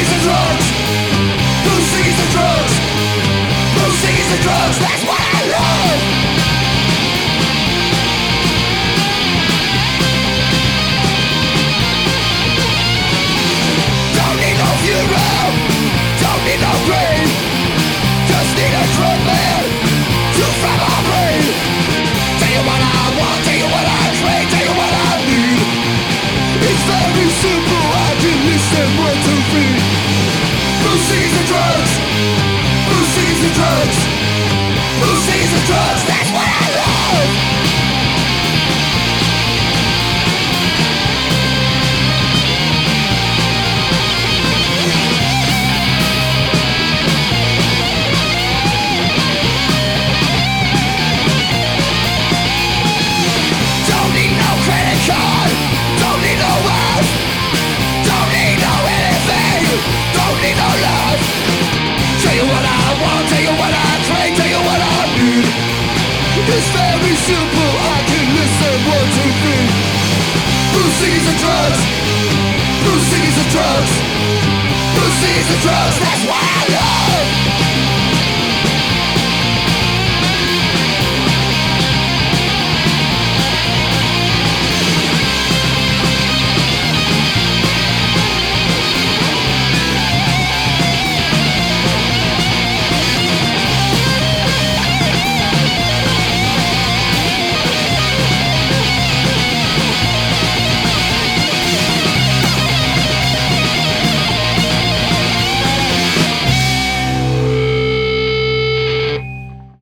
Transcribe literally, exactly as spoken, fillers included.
the drugs? Who sees the drugs? Who sees the drugs? That's what I love. Don't need no funeral, don't need no grave, just need a drug man to fry my brain. Tell you what I want, tell you what I crave, tell you what I need. It's very simple, I can listen one, two, three. Who sees the drugs? Who sees the drugs? Who sees the drugs? That's what I love. Don't need no credit card, don't need no wealth, don't need no anything, don't need no love. Tell you what I want, tell you what I crave, tell you what I need. It's very simple, I can listen, one, two, three. Who sees the drugs? Who sees the drugs? Who sees the drugs? That's what I love.